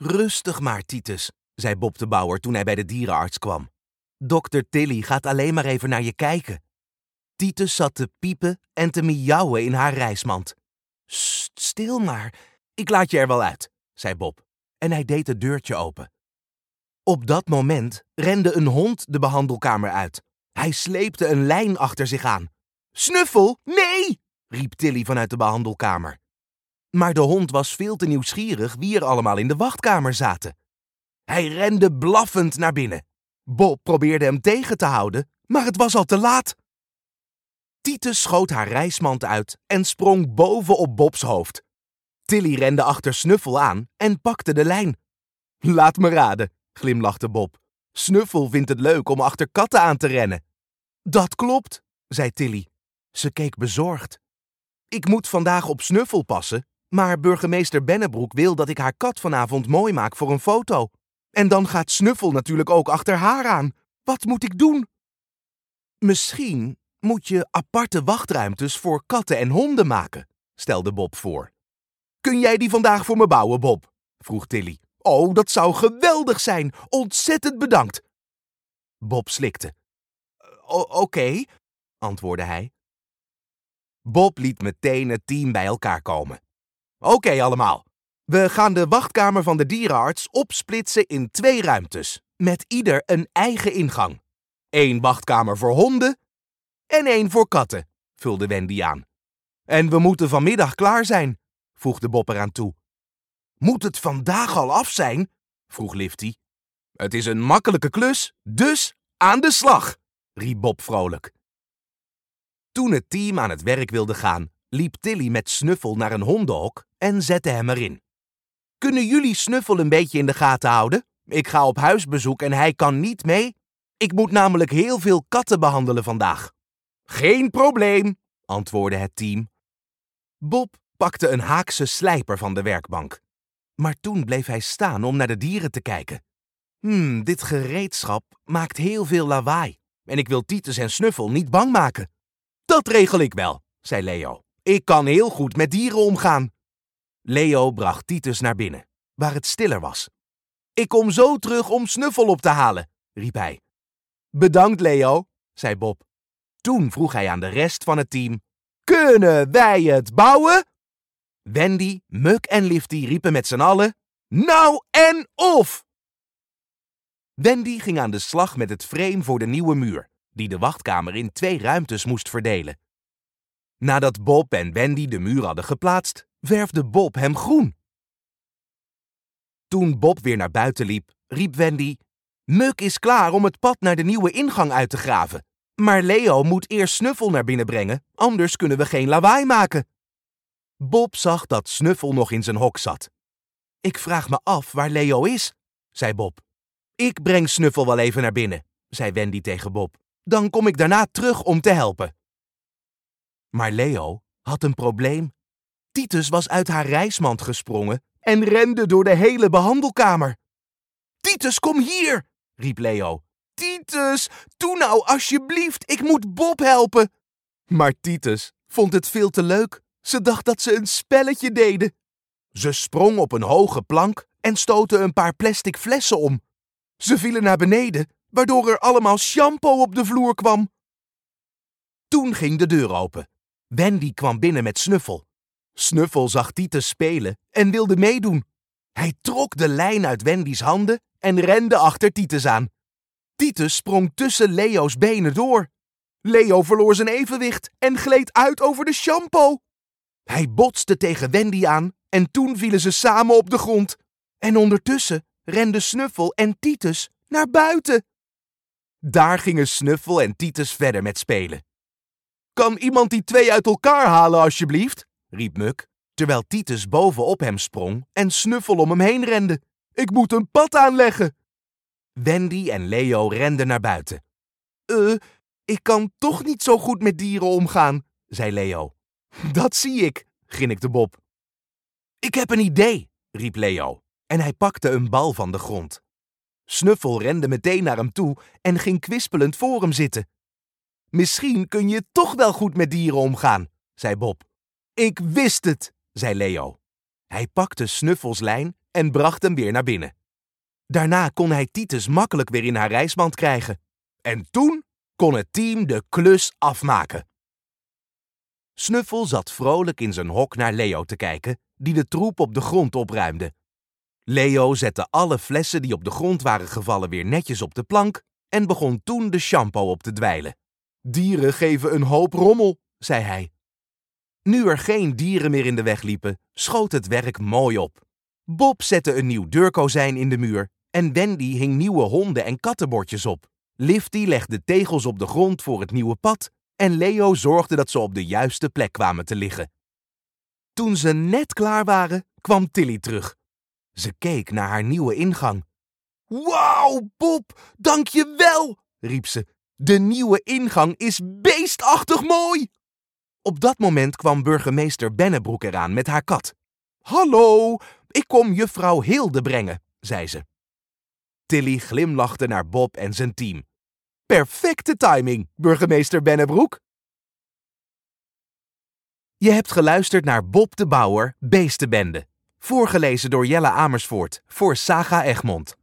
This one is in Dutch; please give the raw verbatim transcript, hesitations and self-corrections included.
Rustig maar, Titus, zei Bob de Bouwer toen hij bij de dierenarts kwam. Dokter Tilly gaat alleen maar even naar je kijken. Titus zat te piepen en te miauwen in haar reismand. Sst, stil maar, ik laat je er wel uit, zei Bob, en hij deed het deurtje open. Op dat moment rende een hond de behandelkamer uit. Hij sleepte een lijn achter zich aan. Snuffel, nee, riep Tilly vanuit de behandelkamer. Maar de hond was veel te nieuwsgierig wie er allemaal in de wachtkamer zaten. Hij rende blaffend naar binnen. Bob probeerde hem tegen te houden, maar het was al te laat. Titus schoot haar reismand uit en sprong boven op Bobs hoofd. Tilly rende achter Snuffel aan en pakte de lijn. Laat me raden, glimlachte Bob. Snuffel vindt het leuk om achter katten aan te rennen. Dat klopt, zei Tilly. Ze keek bezorgd. Ik moet vandaag op Snuffel passen, maar burgemeester Bennebroek wil dat ik haar kat vanavond mooi maak voor een foto. En dan gaat Snuffel natuurlijk ook achter haar aan. Wat moet ik doen? Misschien moet je aparte wachtruimtes voor katten en honden maken, stelde Bob voor. Kun jij die vandaag voor me bouwen, Bob? Vroeg Tilly. Oh, dat zou geweldig zijn. Ontzettend bedankt. Bob slikte. Oké, okay, antwoordde hij. Bob liet meteen het team bij elkaar komen. Oké okay, allemaal. We gaan de wachtkamer van de dierenarts opsplitsen in twee ruimtes, met ieder een eigen ingang. Eén wachtkamer voor honden en één voor katten, vulde Wendy aan. En we moeten vanmiddag klaar zijn, voegde Bob eraan toe. Moet het vandaag al af zijn? Vroeg Lifty. Het is een makkelijke klus, dus aan de slag, riep Bob vrolijk. Toen het team aan het werk wilde gaan, liep Tilly met Snuffel naar een hondenhok en zette hem erin. Kunnen jullie Snuffel een beetje in de gaten houden? Ik ga op huisbezoek en hij kan niet mee. Ik moet namelijk heel veel katten behandelen vandaag. Geen probleem, antwoordde het team. Bob pakte een Haakse slijper van de werkbank. Maar toen bleef hij staan om naar de dieren te kijken. Hmm, dit gereedschap maakt heel veel lawaai. En ik wil Titus en Snuffel niet bang maken. Dat regel ik wel, zei Leo. Ik kan heel goed met dieren omgaan. Leo bracht Titus naar binnen, waar het stiller was. Ik kom zo terug om Snuffel op te halen, riep hij. Bedankt, Leo, zei Bob. Toen vroeg hij aan de rest van het team. Kunnen wij het bouwen? Wendy, Muk en Lifty riepen met z'n allen. Nou en of! Wendy ging aan de slag met het frame voor de nieuwe muur, die de wachtkamer in twee ruimtes moest verdelen. Nadat Bob en Wendy de muur hadden geplaatst, verfde Bob hem groen. Toen Bob weer naar buiten liep, riep Wendy: Muk is klaar om het pad naar de nieuwe ingang uit te graven. Maar Leo moet eerst Snuffel naar binnen brengen, anders kunnen we geen lawaai maken. Bob zag dat Snuffel nog in zijn hok zat. Ik vraag me af waar Leo is, zei Bob. Ik breng Snuffel wel even naar binnen, zei Wendy tegen Bob. Dan kom ik daarna terug om te helpen. Maar Leo had een probleem. Titus was uit haar reismand gesprongen en rende door de hele behandelkamer. Titus, kom hier, riep Leo. Titus, doe nou alsjeblieft, ik moet Bob helpen. Maar Titus vond het veel te leuk. Ze dacht dat ze een spelletje deden. Ze sprong op een hoge plank en stootte een paar plastic flessen om. Ze vielen naar beneden, waardoor er allemaal shampoo op de vloer kwam. Toen ging de deur open. Wendy kwam binnen met Snuffel. Snuffel zag Titus spelen en wilde meedoen. Hij trok de lijn uit Wendy's handen en rende achter Titus aan. Titus sprong tussen Leo's benen door. Leo verloor zijn evenwicht en gleed uit over de shampoo. Hij botste tegen Wendy aan en toen vielen ze samen op de grond. En ondertussen renden Snuffel en Titus naar buiten. Daar gingen Snuffel en Titus verder met spelen. Kan iemand die twee uit elkaar halen, alsjeblieft? Riep Muk, terwijl Titus bovenop hem sprong en Snuffel om hem heen rende. Ik moet een pad aanleggen. Wendy en Leo renden naar buiten. Eh, ik kan toch niet zo goed met dieren omgaan, zei Leo. Dat zie ik, grinnikte Bob. Ik heb een idee, riep Leo, en hij pakte een bal van de grond. Snuffel rende meteen naar hem toe en ging kwispelend voor hem zitten. Misschien kun je toch wel goed met dieren omgaan, zei Bob. Ik wist het, zei Leo. Hij pakte Snuffels lijn en bracht hem weer naar binnen. Daarna kon hij Titus makkelijk weer in haar reismand krijgen. En toen kon het team de klus afmaken. Snuffel zat vrolijk in zijn hok naar Leo te kijken, die de troep op de grond opruimde. Leo zette alle flessen die op de grond waren gevallen weer netjes op de plank en begon toen de shampoo op te dweilen. Dieren geven een hoop rommel, zei hij. Nu er geen dieren meer in de weg liepen, schoot het werk mooi op. Bob zette een nieuw deurkozijn in de muur en Wendy hing nieuwe honden- en kattenbordjes op. Lifty legde tegels op de grond voor het nieuwe pad en Leo zorgde dat ze op de juiste plek kwamen te liggen. Toen ze net klaar waren, kwam Tilly terug. Ze keek naar haar nieuwe ingang. Wauw, Bob, dank je wel, riep ze. De nieuwe ingang is beestachtig mooi. Op dat moment kwam burgemeester Bennebroek eraan met haar kat. Hallo, ik kom juffrouw Hilde brengen, zei ze. Tilly glimlachte naar Bob en zijn team. Perfecte timing, burgemeester Bennebroek. Je hebt geluisterd naar Bob de Bouwer, Beestenbende. Voorgelezen door Jelle Amersfoort voor Saga Egmond.